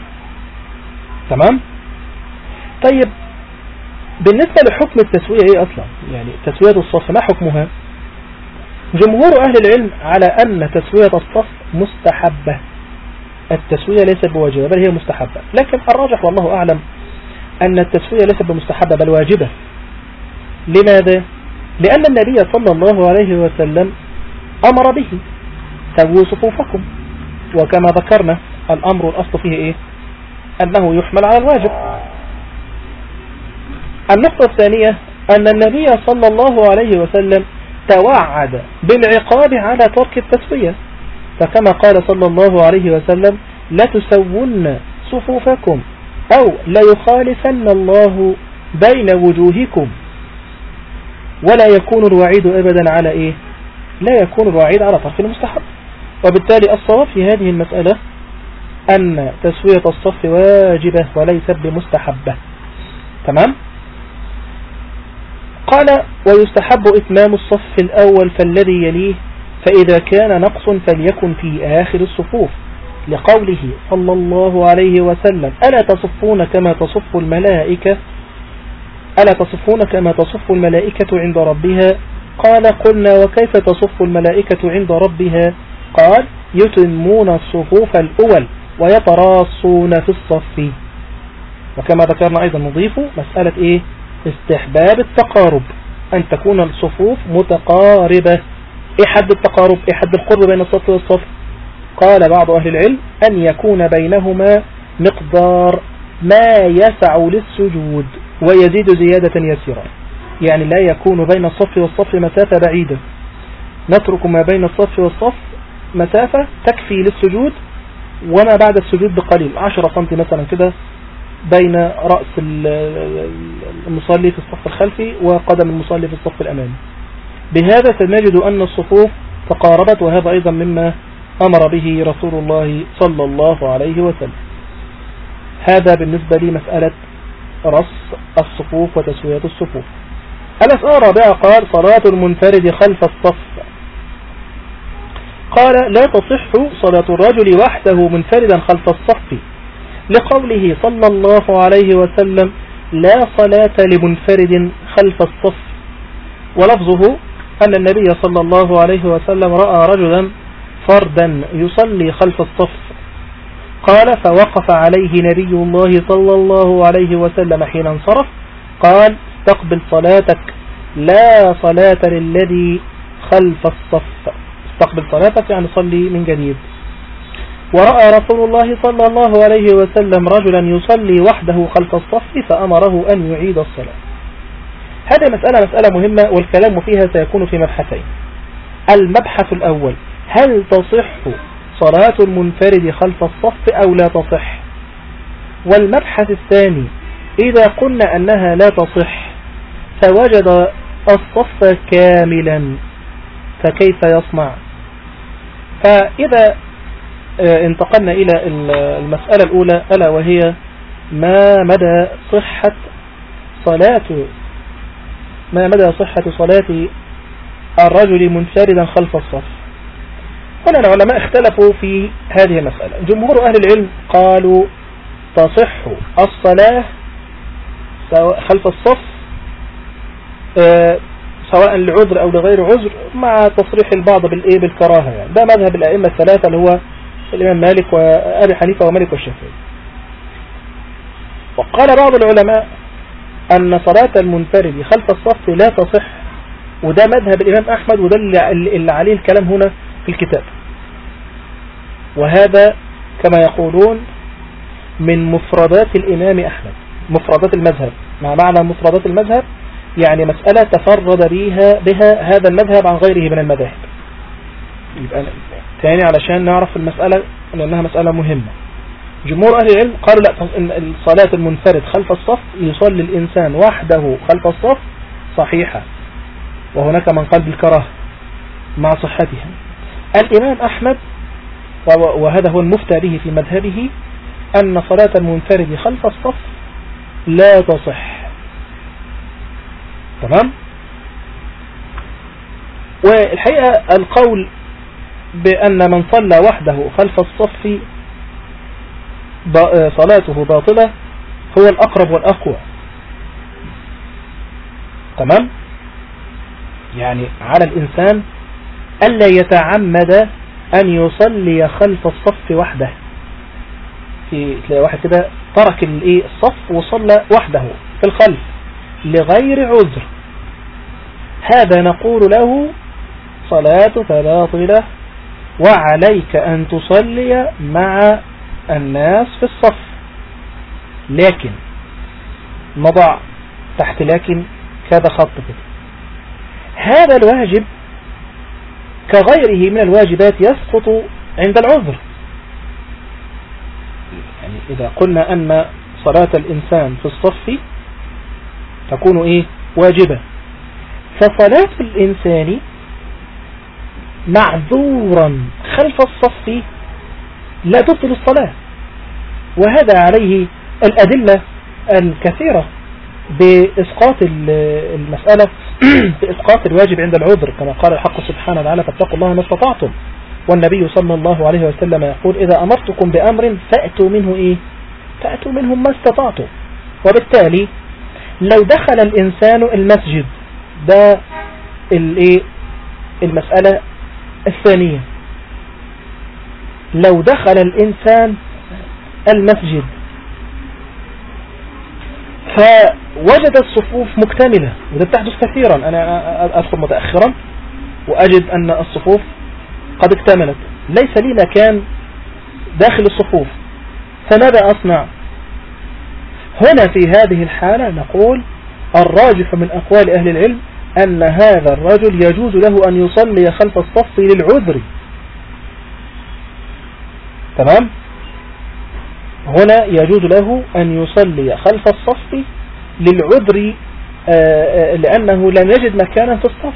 تمام؟ طيب بالنسبة لحكم التسوية ايه اصلا؟ يعني تسوية الصف ما حكمها؟ جمهور اهل العلم على ان تسوية الصف مستحبة. التسوية ليست بواجبة بل هي مستحبة، لكن الراجح والله اعلم ان التسوية ليست بمستحبة بل واجبة. لماذا؟ لان النبي صلى الله عليه وسلم امر به: سووا صفوفكم. وكما ذكرنا الامر الاصل فيه ايه؟ انه يحمل على الواجب. النقطة الثانية أن النبي صلى الله عليه وسلم توعد بالعقاب على ترك التسوية، فكما قال صلى الله عليه وسلم: لا تسون صفوفكم أو لا يخالفن الله بين وجوهكم. ولا يكون الوعيد أبدا على إيه؟ لا يكون الوعيد على ترك المستحب. وبالتالي الصواب في هذه المسألة أن تسوية الصف واجبة وليست بمستحبة. تمام؟ قال: ويستحب إتمام الصف الأول فالذي يليه، فإذا كان نقص فليكن في آخر الصفوف، لقوله صلى الله عليه وسلم: ألا تصفون كما تصف الملائكة عند ربها؟ قال: قلنا وكيف تصف الملائكة عند ربها؟ قال: يتمون الصفوف الأول ويتراصون في الصف. وكما ذكرنا أيضا نضيف مسألة إيه؟ استحباب التقارب، أن تكون الصفوف متقاربة. إيه حد التقارب؟ إيه حد القرب بين الصف والصف؟ قال بعض أهل العلم: أن يكون بينهما مقدار ما يسع للسجود ويزيد زيادة يسيرة. يعني لا يكون بين الصف والصف مسافة بعيدة، نترك ما بين الصف والصف مسافة تكفي للسجود، وما بعد السجود بقليل 10 سنتي مثلا كده بين رأس المصلي في الصف الخلفي وقدم المصلي في الصف الأمامي. بهذا سنجد أن الصفوف تقاربت، وهذا أيضا مما أمر به رسول الله صلى الله عليه وسلم. هذا بالنسبة لمسألة رص الصفوف وتسوية الصفوف. المسألة الرابعة قال: صلاة المنفرد خلف الصف. قال: لا تصح صلاة الرجل وحده منفردا خلف الصف، لقوله صلى الله عليه وسلم: لا صلاة لمنفرد خلف الصف. ولفظه أن النبي صلى الله عليه وسلم رأى رجلا فردا يصلي خلف الصف. قال: فوقف عليه نبي الله صلى الله عليه وسلم حين انصرف، قال: استقبل صلاتك، لا صلاة للذي خلف الصف. استقبل صلاتك يعني صلي من جديد. ورأى رسول الله صلى الله عليه وسلم رجلا يصلي وحده خلف الصف فأمره أن يعيد الصلاة. هذه مسألة مهمة، والكلام فيها سيكون في مبحثين. المبحث الأول: هل تصح صلاة المنفرد خلف الصف أو لا تصح؟ والمبحث الثاني: إذا قلنا أنها لا تصح فوجد الصف كاملا فكيف يصنع؟ فإذا انتقلنا إلى المسألة الأولى، ألا وهي ما مدى صحة صلاة الرجل منفردا خلف الصف. هنا العلماء اختلفوا في هذه المسألة. جمهور أهل العلم قالوا تصح الصلاة خلف الصف سواء لعذر أو لغير عذر، مع تصريح البعض بالكراهة. يعني ده مذهب الأئمة الثلاثة اللي هو الإمام مالك وأبي حنيفة ومالك والشافعي. وقال بعض العلماء أن صلاة المنفرد خلف الصف لا تصح، وده مذهب الإمام أحمد، وده اللي عليه الكلام هنا في الكتاب. وهذا كما يقولون من مفردات الإمام أحمد، مفردات المذهب. مع معنى مفردات المذهب يعني مسألة تفرد بها هذا المذهب عن غيره من المذاهب. يبقى تاني علشان نعرف المسألة لأنها مسألة مهمة. جمهور أهل العلم قالوا لا، الصلاة المنفرد خلف الصف يصلي الإنسان وحده خلف الصف صحيحة، وهناك من قال بالكراهة مع صحتها. الإمام أحمد وهذا هو المفتى به في مذهبه أن صلاة المنفرد خلف الصف لا تصح. تمام. والحقيقة القول بأن من صلى وحده خلف الصف صلاته باطلة هو الأقرب والأقوى. تمام. يعني على الإنسان ألا يتعمد أن يصلي خلف الصف وحده. تلاقي واحد كده ترك الصف وصلى وحده في الخلف لغير عذر، هذا نقول له صلاتك باطلة وعليك أن تصلي مع الناس في الصف. لكن نضع تحت لكن كذا خط كده، هذا الواجب كغيره من الواجبات يسقط عند العذر. يعني إذا قلنا أن صلاة الإنسان في الصف تكون واجبة، فصلاة الإنسان معذورا خلف الصف لا تبطل الصلاة. وهذا عليه الأدلة الكثيرة بإسقاط المسألة بإسقاط الواجب عند العذر، كما قال الحق سبحانه وتعالى فاتقوا الله ما استطعتم. والنبي صلى الله عليه وسلم يقول إذا أمرتكم بأمر فأتوا منه فأتوا منه ما استطعتم. وبالتالي لو دخل الإنسان المسجد، ده المسألة الثانية، لو دخل الإنسان المسجد فوجد الصفوف مكتملة، وده بتحدث كثيرا، أنا أدخل متأخرا وأجد أن الصفوف قد اكتملت، ليس لي مكان داخل الصفوف، فماذا أصنع؟ هنا في هذه الحالة نقول الراجح من أقوال أهل العلم أن هذا الرجل يجوز له أن يصلي خلف الصف للعذر. تمام؟ هنا يجوز له أن يصلي خلف الصف للعذر لأنه لم يجد مكانا في الصف.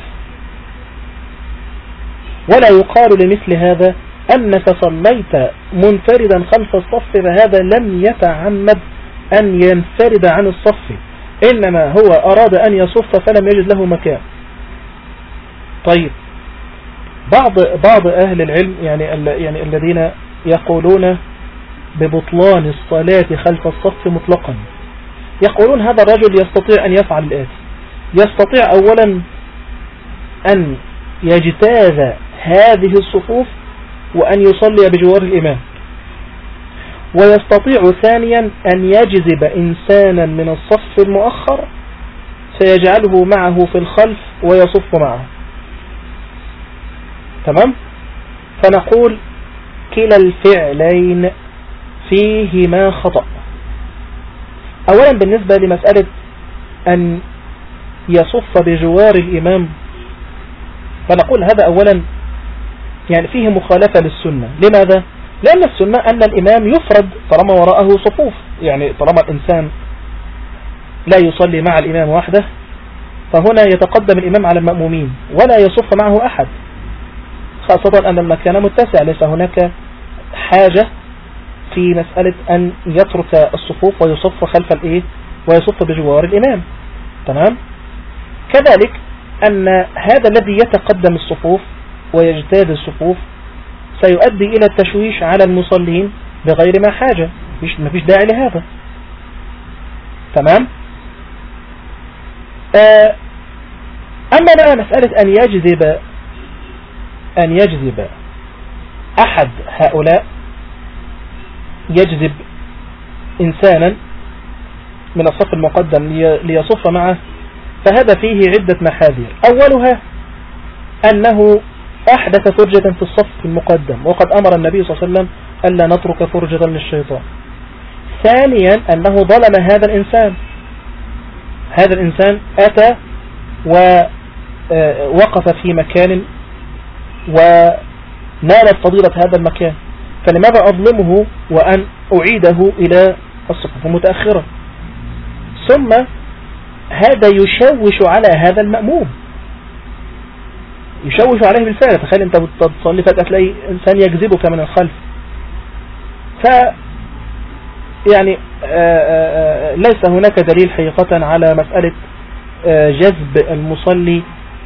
ولا يقال لمثل هذا أنك صليت منفردا خلف الصف فهذا لم يتعمد أن ينفرد عن الصف، إنما هو أراد أن يصف فلم يجد له مكان. طيب بعض أهل العلم يعني الذين يقولون ببطلان الصلاة خلف الصف مطلقا يقولون هذا الرجل يستطيع أن يفعل الآتي: يستطيع أولا أن يجتاز هذه الصفوف وأن يصلي بجوار الإمام، ويستطيع ثانيا أن يجذب إنسانا من الصف المؤخر سيجعله معه في الخلف ويصف معه. تمام؟ فنقول كلا الفعلين فيهما خطأ. أولا بالنسبة لمسألة أن يصف بجوار الإمام، فنقول هذا أولا يعني فيه مخالفة للسنة. لماذا؟ لأن السنة أن الإمام يفرد طالما وراءه صفوف، يعني طالما الإنسان لا يصلي مع الإمام وحده فهنا يتقدم الإمام على المأمومين ولا يصف معه أحد، خاصة أن المكان متسع، ليس هناك حاجة في مسألة أن يترك الصفوف ويصف خلف ويصف بجوار الإمام. تمام؟ كذلك أن هذا الذي يتقدم الصفوف ويجتاز الصفوف سيؤدي إلى التشويش على المصلين بغير ما حاجة، ما فيش داعي لهذا. تمام؟ أما بقى مسألة أن يجذب أحد هؤلاء، يجذب إنسانا من الصف المقدم ليصف معه، فهذا فيه عدة محاذير. أولها أنه أحدث فرجة في الصف المقدم، وقد أمر النبي صلى الله عليه وسلم ألا نترك فرجة للشيطان. ثانيا أنه ظلم هذا الإنسان. هذا الإنسان أتى ووقف في مكان ونالت فضيلة هذا المكان، فلماذا أظلمه وأن أعيده إلى الصفوف المتأخرة؟ ثم هذا يشوش على هذا المأموم، يشوش عليه بالفعل. تخيل أنت بتصلي فجأة تلاقي إنسان يجذبك من الخلف، يعني ليس هناك دليل حقيقة على مسألة جذب المصلي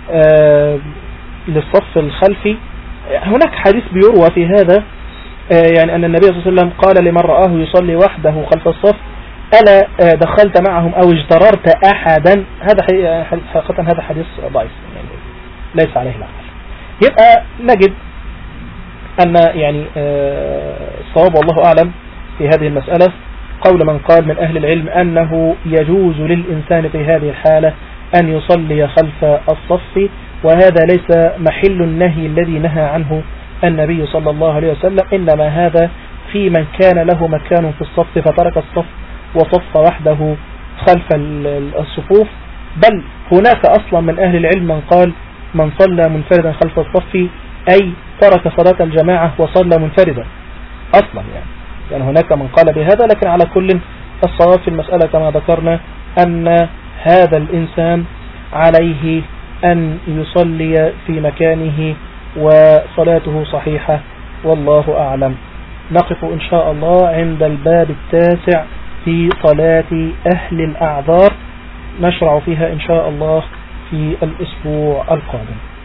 للصف الخلفي. هناك حديث بيروى في هذا، يعني أن النبي صلى الله عليه وسلم قال لمن رآه يصلي وحده خلف الصف: ألا دخلت معهم أو اجتررت أحدا؟ هذا حقيقة هذا حديث ضعيف، يعني ليس عليه العمل. يبقى نجد أن يعني الصواب والله أعلم في هذه المسألة قول من قال من أهل العلم أنه يجوز للإنسان في هذه الحالة أن يصلي خلف الصف، وهذا ليس محل النهي الذي نهى عنه النبي صلى الله عليه وسلم، إنما هذا في من كان له مكان في الصف فترك الصف وصف وحده خلف الصفوف. بل هناك أصلا من أهل العلم من قال من صلى منفردا خلف الصف أي ترك صلاة الجماعة وصلى منفردا أصلا، يعني هناك من قال بهذا. لكن على كل الصواب في المسألة كما ذكرنا أن هذا الإنسان عليه أن يصلي في مكانه وصلاته صحيحة، والله أعلم. نقف إن شاء الله عند الباب 9 في صلاة أهل الأعذار، نشرع فيها إن شاء الله في الأسبوع القادم.